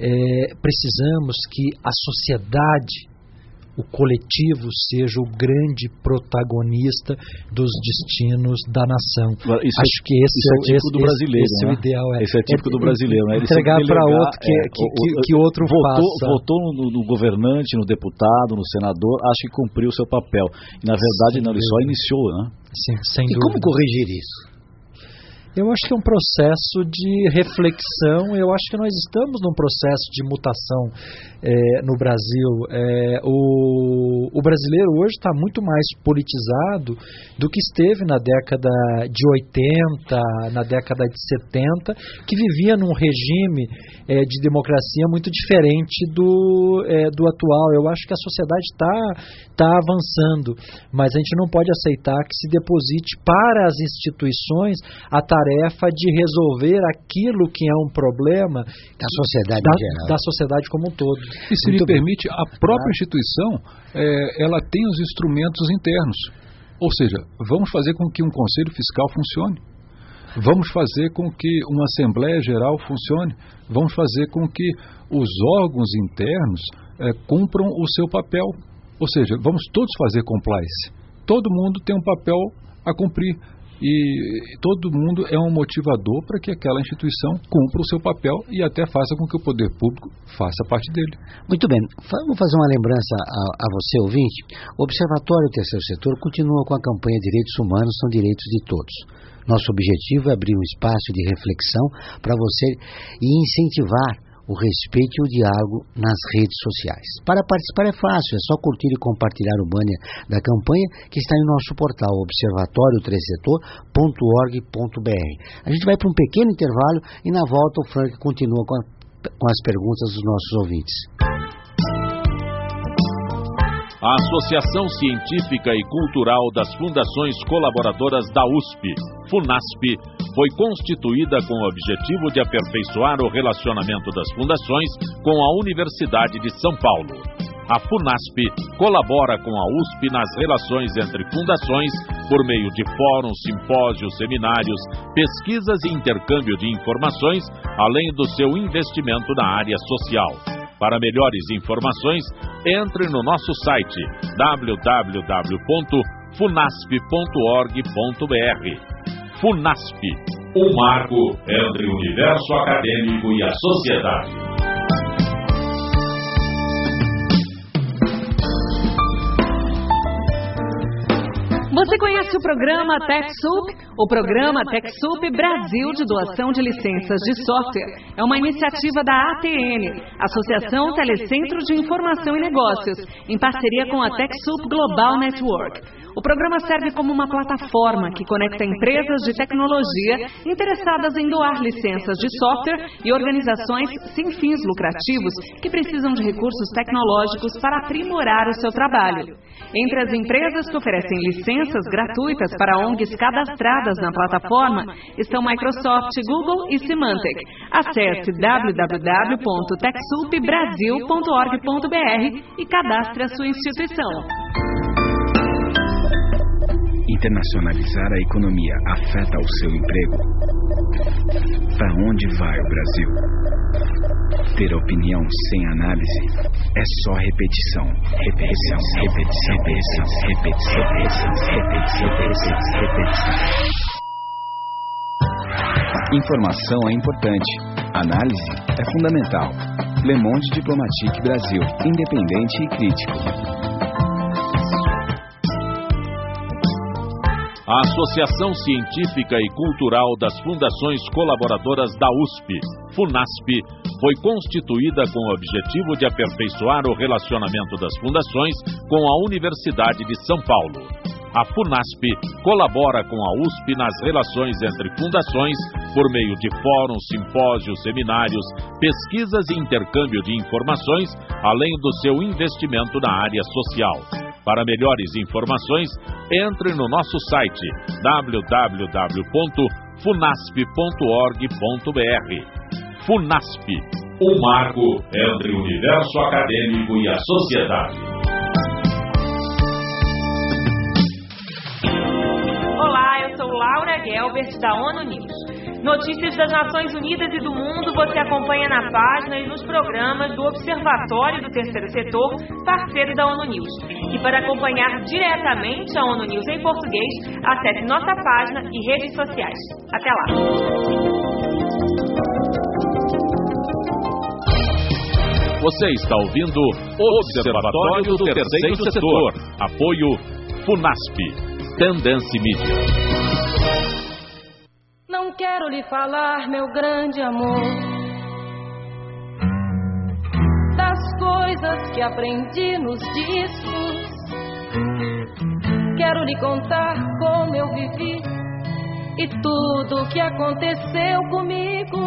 Precisamos que a sociedade, o coletivo, seja o grande protagonista dos destinos da nação. Acho que esse é típico do brasileiro. Esse é o ideal. Esse é típico do brasileiro. Né? Entregar para outro que outro faça. Votou no governante, no deputado, no senador, acho que cumpriu o seu papel. E, na verdade, não, ele só iniciou. Né? Sim, sem dúvida. E como corrigir isso? Eu acho que é um processo de reflexão. Eu acho que nós estamos num processo de mutação no Brasil. O brasileiro hoje está muito mais politizado do que esteve na década de 80, na década de 70, que vivia num regime de democracia muito diferente do atual. Eu acho que a sociedade está avançando, mas a gente não pode aceitar que se deposite para as instituições a tarefa de resolver aquilo que é um problema da sociedade em geral, da sociedade como um todo. E se me permite, a própria instituição, ela tem os instrumentos internos. Ou seja, vamos fazer com que um conselho fiscal funcione. Vamos fazer com que uma Assembleia Geral funcione. Vamos fazer com que os órgãos internos cumpram o seu papel. Ou seja, vamos todos fazer compliance. Todo mundo tem um papel a cumprir. E todo mundo é um motivador para que aquela instituição cumpra o seu papel e até faça com que o poder público faça parte dele. Muito bem. Vamos fazer uma lembrança a você, ouvinte. O Observatório Terceiro Setor continua com a campanha Direitos Humanos são Direitos de Todos. Nosso objetivo é abrir um espaço de reflexão para você e incentivar o respeito e o diálogo nas redes sociais. Para participar é fácil, é só curtir e compartilhar o banner da campanha que está em nosso portal observatorioterceirsetor.org.br. A gente vai para um pequeno intervalo e na volta o Frank continua com as perguntas dos nossos ouvintes. A Associação Científica e Cultural das Fundações Colaboradoras da USP, FUNASP, foi constituída com o objetivo de aperfeiçoar o relacionamento das fundações com a Universidade de São Paulo. A FUNASP colabora com a USP nas relações entre fundações por meio de fóruns, simpósios, seminários, pesquisas e intercâmbio de informações, além do seu investimento na área social. Para melhores informações, entre no nosso site www.funasp.org.br. FUNASP, um marco entre o universo acadêmico e a sociedade. Você conhece o programa TechSoup? O programa TechSoup Brasil de Doação de Licenças de Software é uma iniciativa da ATN, Associação Telecentro de Informação e Negócios, em parceria com a TechSoup Global Network. O programa serve como uma plataforma que conecta empresas de tecnologia interessadas em doar licenças de software e organizações sem fins lucrativos que precisam de recursos tecnológicos para aprimorar o seu trabalho. Entre as empresas que oferecem licenças gratuitas para ONGs cadastradas na plataforma estão Microsoft, Google e Symantec. Acesse www.techsoupbrasil.org.br e cadastre a sua instituição. Internacionalizar a economia afeta o seu emprego? Para onde vai o Brasil? Ter opinião sem análise é só repetição. Repetição, repetição, repetição, repetição, repetição, repetição, repetição. Informação é importante. Análise é fundamental. Le Monde Diplomatique Brasil, independente e crítico. A Associação Científica e Cultural das Fundações Colaboradoras da USP, FUNASP, foi constituída com o objetivo de aperfeiçoar o relacionamento das fundações com a Universidade de São Paulo. A FUNASP colabora com a USP nas relações entre fundações por meio de fóruns, simpósios, seminários, pesquisas e intercâmbio de informações, além do seu investimento na área social. Para melhores informações, entre no nosso site www.funasp.org.br. FUNASP, um marco entre o universo acadêmico e a sociedade. Olá, eu sou Laura Gelbert, da ONU News. Notícias das Nações Unidas e do mundo você acompanha na página e nos programas do Observatório do Terceiro Setor, parceiro da ONU News. E para acompanhar diretamente a ONU News em português, acesse nossa página e redes sociais. Até lá! Você está ouvindo o Observatório do Terceiro Setor. Apoio FUNASP. Tendência Mídia. Não quero lhe falar, meu grande amor, das coisas que aprendi nos discos. Quero lhe contar como eu vivi e tudo o que aconteceu comigo.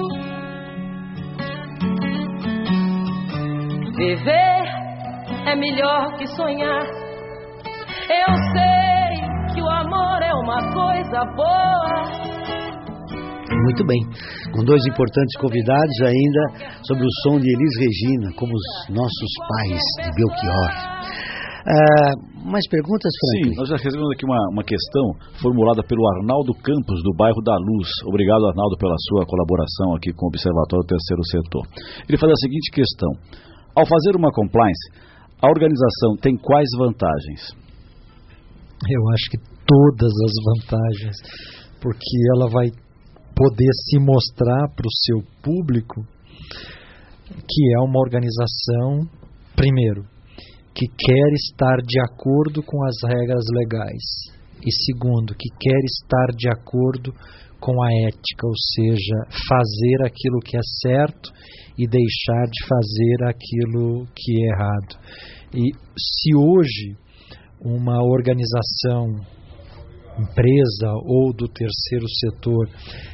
Viver é melhor que sonhar. Eu sei que o amor é uma coisa boa. Muito bem, com dois importantes convidados ainda sobre o som de Elis Regina, como os nossos pais de Belchior. Mais perguntas, Franklin? Sim, nós já recebemos aqui uma questão formulada pelo Arnaldo Campos, do bairro da Luz. Obrigado, Arnaldo, pela sua colaboração aqui com o Observatório do Terceiro Setor. Ele faz a seguinte questão: ao fazer uma compliance, a organização tem quais vantagens? Eu acho que todas as vantagens, porque ela vai poder se mostrar para o seu público que é uma organização, primeiro, que quer estar de acordo com as regras legais, e segundo, que quer estar de acordo com a ética, ou seja, fazer aquilo que é certo e deixar de fazer aquilo que é errado. E se hoje uma organização, empresa ou do terceiro setor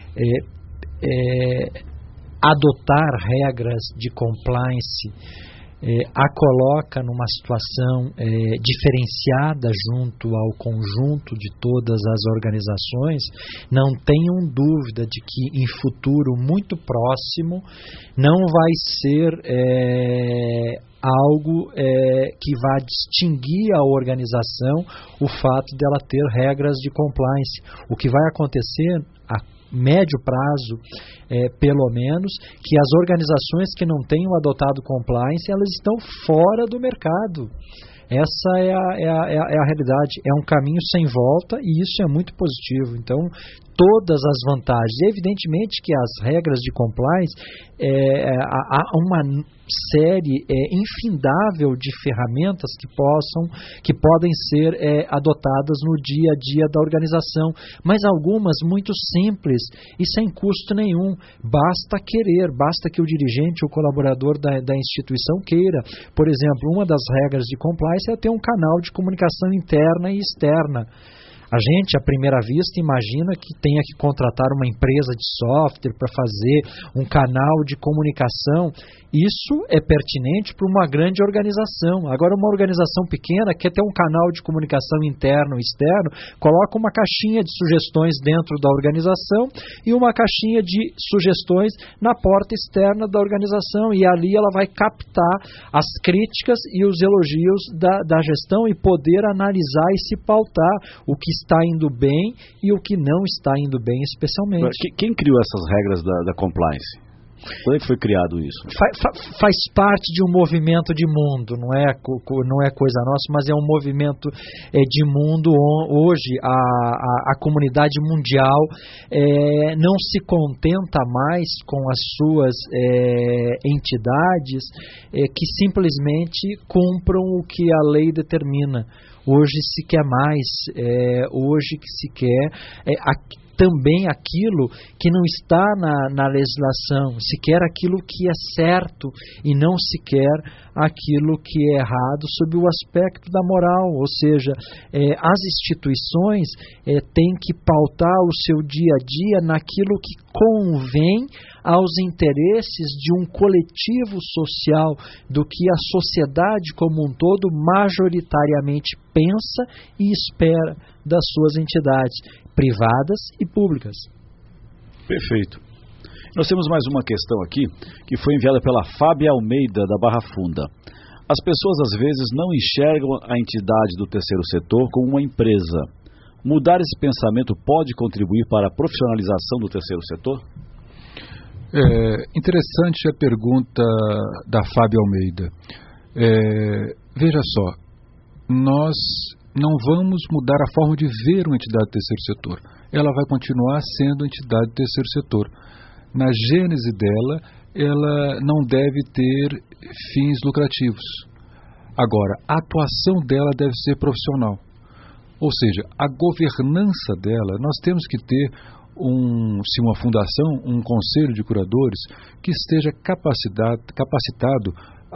adotar regras de compliance, a coloca numa situação diferenciada junto ao conjunto de todas as organizações, não tenham dúvida de que em futuro muito próximo não vai ser algo que vá distinguir a organização o fato dela ter regras de compliance. O que vai acontecer a médio prazo, pelo menos, que as organizações que não tenham adotado compliance, elas estão fora do mercado. Essa é a realidade. É um caminho sem volta e isso é muito positivo. Então, todas as vantagens. E evidentemente que as regras de compliance, há uma série infindável de ferramentas que podem ser adotadas no dia a dia da organização, mas algumas muito simples e sem custo nenhum. Basta querer, basta que o dirigente, o colaborador da instituição queira. Por exemplo, uma das regras de compliance é ter um canal de comunicação interna e externa. A gente, à primeira vista, imagina que tenha que contratar uma empresa de software para fazer um canal de comunicação. Isso é pertinente para uma grande organização. Agora, uma organização pequena quer ter um canal de comunicação interno e externo, coloca uma caixinha de sugestões dentro da organização e uma caixinha de sugestões na porta externa da organização, e ali ela vai captar as críticas e os elogios da gestão e poder analisar e se pautar o que está indo bem e o que não está indo bem, especialmente. Quem criou essas regras da compliance? Quando é que foi criado isso? Faz parte de um movimento de mundo, não é coisa nossa, mas é um movimento de mundo. Hoje a comunidade mundial não se contenta mais com as suas entidades que simplesmente cumpram o que a lei determina. Hoje se quer mais, hoje que se quer também aquilo que não está na legislação, se quer aquilo que é certo e não se quer aquilo que é errado sob o aspecto da moral, ou seja, as instituições têm que pautar o seu dia a dia naquilo que convém aos interesses de um coletivo social, do que a sociedade como um todo majoritariamente pensa e espera das suas entidades, privadas e públicas. Perfeito. Nós temos mais uma questão aqui, que foi enviada pela Fábia Almeida, da Barra Funda. As pessoas às vezes não enxergam a entidade do terceiro setor como uma empresa. Mudar esse pensamento pode contribuir para a profissionalização do terceiro setor? Interessante a pergunta da Fábia Almeida. Veja só, nós não vamos mudar a forma de ver uma entidade do terceiro setor. Ela vai continuar sendo entidade do terceiro setor. Na gênese dela, ela não deve ter fins lucrativos. Agora, a atuação dela deve ser profissional. Ou seja, a governança dela, nós temos que ter se uma fundação, um conselho de curadores que esteja capacitado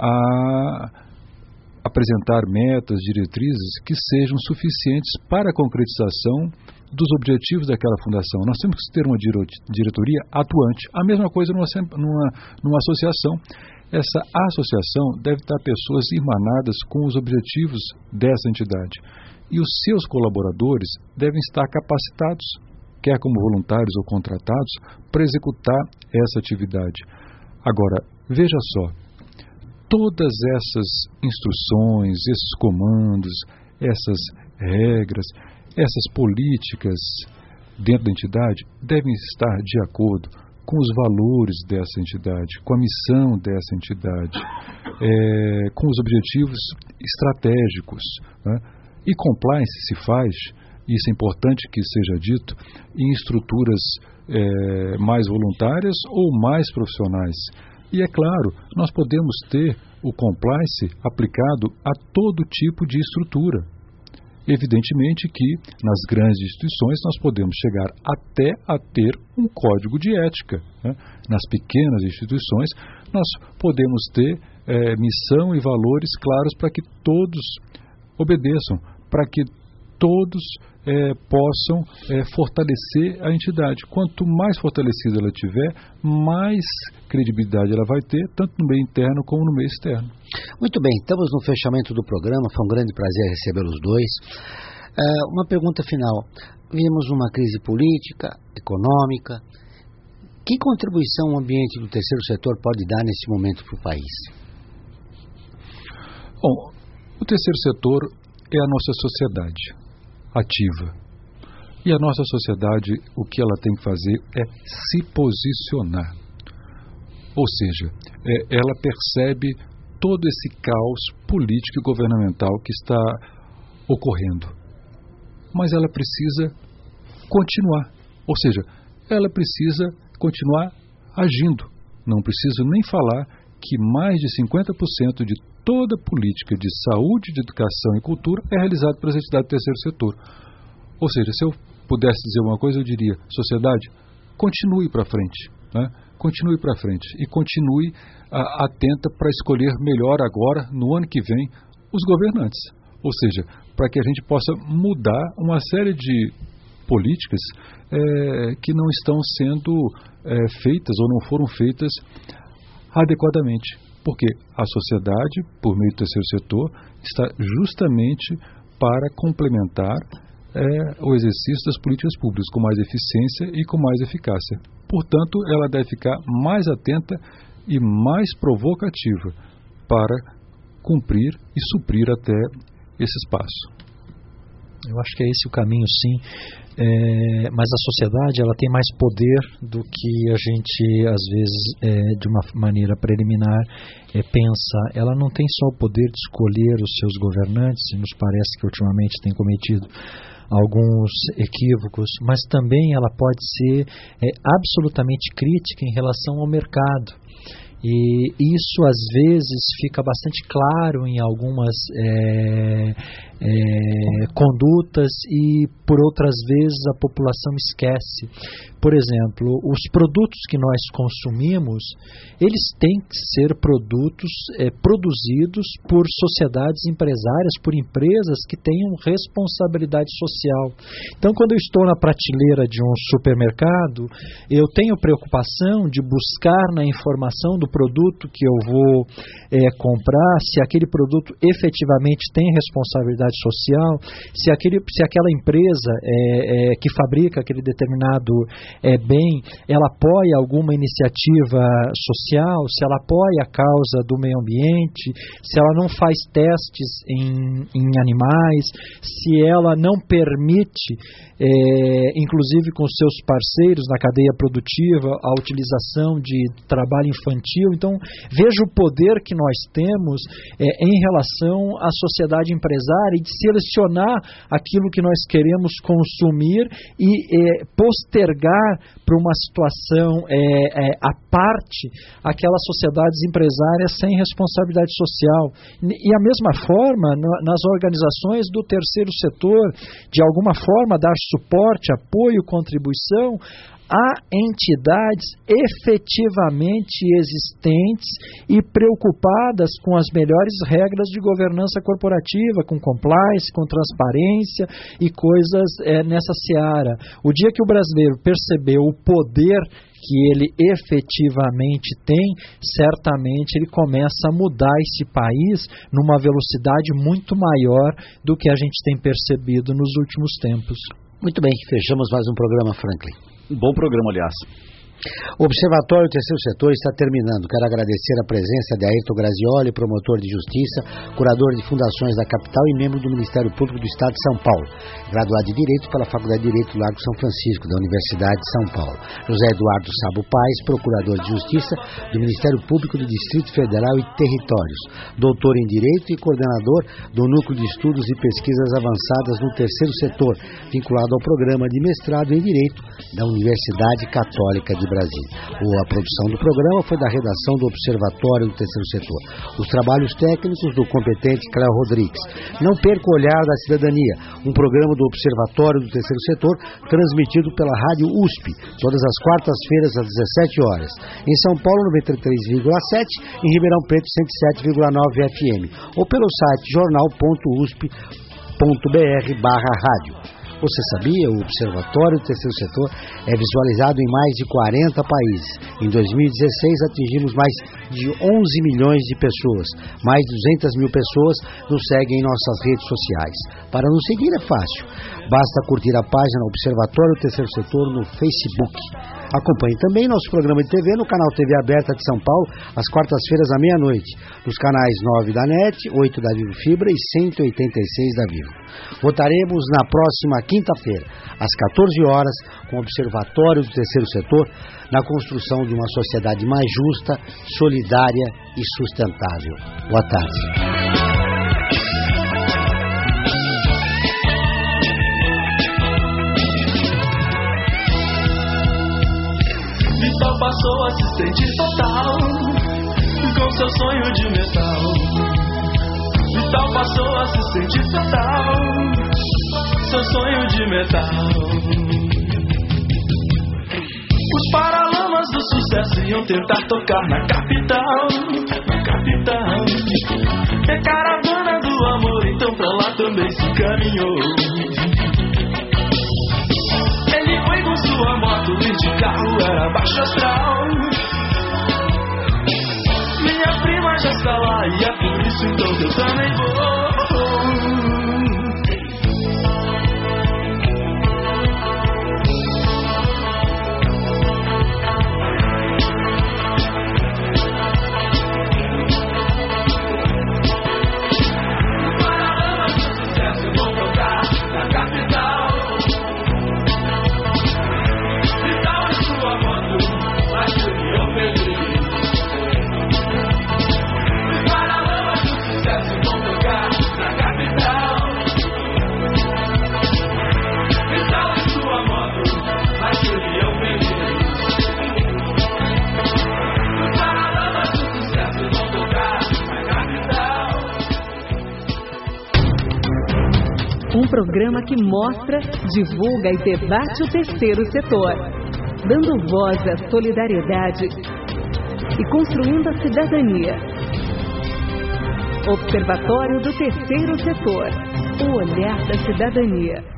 a apresentar metas, diretrizes que sejam suficientes para a concretização dos objetivos daquela fundação. Nós temos que ter uma diretoria atuante. A mesma coisa numa associação. Essa associação deve estar pessoas irmanadas com os objetivos dessa entidade. E os seus colaboradores devem estar capacitados, quer como voluntários ou contratados, para executar essa atividade. Agora, veja só, todas essas instruções, esses comandos, essas regras, essas políticas dentro da entidade devem estar de acordo com os valores dessa entidade, com a missão dessa entidade, com os objetivos estratégicos, né? E compliance se faz, e isso é importante que seja dito, em estruturas mais voluntárias ou mais profissionais. E é claro, nós podemos ter o compliance aplicado a todo tipo de estrutura. Evidentemente que nas grandes instituições nós podemos chegar até a ter um código de ética, né? Nas pequenas instituições nós podemos ter missão e valores claros para que todos obedeçam, para que todos possam fortalecer a entidade. Quanto mais fortalecida ela tiver, mais credibilidade ela vai ter, tanto no meio interno como no meio externo. Muito bem, estamos no fechamento do programa, foi um grande prazer receber os dois. Uma pergunta final. Vivemos uma crise política, econômica. Que contribuição o ambiente do terceiro setor pode dar nesse momento para o país? Bom, o terceiro setor é a nossa sociedade ativa. E a nossa sociedade, o que ela tem que fazer é se posicionar. Ou seja, ela percebe todo esse caos político e governamental que está ocorrendo. Mas ela precisa continuar. Ou seja, ela precisa continuar agindo. Não preciso nem falar que mais de 50% de toda a política de saúde, de educação e cultura é realizada pelas entidades do terceiro setor. Ou seja, se eu pudesse dizer uma coisa, eu diria: sociedade, continue para frente, né? Continue para frente e continue atenta para escolher melhor agora, no ano que vem, os governantes. Ou seja, para que a gente possa mudar uma série de políticas que não estão sendo feitas ou não foram feitas adequadamente. Porque a sociedade, por meio do terceiro setor, está justamente para complementar o exercício das políticas públicas com mais eficiência e com mais eficácia. Portanto, ela deve ficar mais atenta e mais provocativa para cumprir e suprir até esse espaço. Eu acho que é esse o caminho, sim. Mas a sociedade, ela tem mais poder do que a gente, às vezes, de uma maneira preliminar, pensa. Ela não tem só o poder de escolher os seus governantes, e nos parece que ultimamente tem cometido alguns equívocos, mas também ela pode ser absolutamente crítica em relação ao mercado. E isso, às vezes, fica bastante claro em algumas condutas e, por outras vezes, a população esquece. Por exemplo, os produtos que nós consumimos, eles têm que ser produtos produzidos por sociedades empresárias, por empresas que tenham responsabilidade social. Então, quando eu estou na prateleira de um supermercado, eu tenho preocupação de buscar na informação do produto que eu vou comprar, se aquele produto efetivamente tem responsabilidade social, se aquela empresa que fabrica aquele determinado bem, ela apoia alguma iniciativa social, se ela apoia a causa do meio ambiente, se ela não faz testes em animais, se ela não permite, inclusive com seus parceiros na cadeia produtiva, a utilização de trabalho infantil. Então, veja o poder que nós temos em relação à sociedade empresária e de selecionar aquilo que nós queremos consumir e postergar para uma situação à parte aquelas sociedades empresárias sem responsabilidade social. E a mesma forma, nas organizações do terceiro setor, de alguma forma dar suporte, apoio, contribuição a entidades efetivamente existentes e preocupadas com as melhores regras de governança corporativa, com compliance, com transparência e coisas nessa seara. O dia que o brasileiro percebeu o poder que ele efetivamente tem, certamente ele começa a mudar esse país numa velocidade muito maior do que a gente tem percebido nos últimos tempos. Muito bem, fechamos mais um programa, Franklin. Um bom programa, aliás. O Observatório do Terceiro Setor está terminando. Quero agradecer a presença de Ayrton Grazioli, promotor de justiça, curador de fundações da capital e membro do Ministério Público do Estado de São Paulo, graduado de Direito pela Faculdade de Direito Largo São Francisco, da Universidade de São Paulo. José Eduardo Sabo Paes, procurador de justiça do Ministério Público do Distrito Federal e Territórios, doutor em Direito e coordenador do Núcleo de Estudos e Pesquisas Avançadas no Terceiro Setor, vinculado ao programa de mestrado em Direito da Universidade Católica de Brasília. A produção do programa foi da redação do Observatório do Terceiro Setor. Os trabalhos técnicos do competente Cléo Rodrigues. Não perca o Olhar da Cidadania, um programa do Observatório do Terceiro Setor, transmitido pela Rádio USP, todas as quartas-feiras às 17 horas. Em São Paulo, 93,7, em Ribeirão Preto, 107,9 FM, ou pelo site jornal.usp.br/rádio. Você sabia? O Observatório do Terceiro Setor é visualizado em mais de 40 países. Em 2016, atingimos mais de 11 milhões de pessoas. Mais de 200 mil pessoas nos seguem em nossas redes sociais. Para nos seguir é fácil. Basta curtir a página Observatório do Terceiro Setor no Facebook. Acompanhe também nosso programa de TV no canal TV Aberta de São Paulo, às quartas-feiras à meia-noite, nos canais 9 da NET, 8 da Vivo Fibra e 186 da Vivo. Votaremos na próxima quinta-feira, às 14 horas, com o Observatório do Terceiro Setor, na construção de uma sociedade mais justa, solidária e sustentável. Boa tarde. Vital passou a se sentir total, com seu sonho de metal. Vital passou a se sentir total, seu sonho de metal. Os paralamas do sucesso iam tentar tocar na capital, na capital. E a caravana do amor então pra lá também se caminhou. Ele foi com sua moto e de carro era baixo astral. Minha prima já está lá e é por isso então que eu também vou. Um programa que mostra, divulga e debate o terceiro setor, dando voz à solidariedade e construindo a cidadania. Observatório do Terceiro Setor, o olhar da cidadania.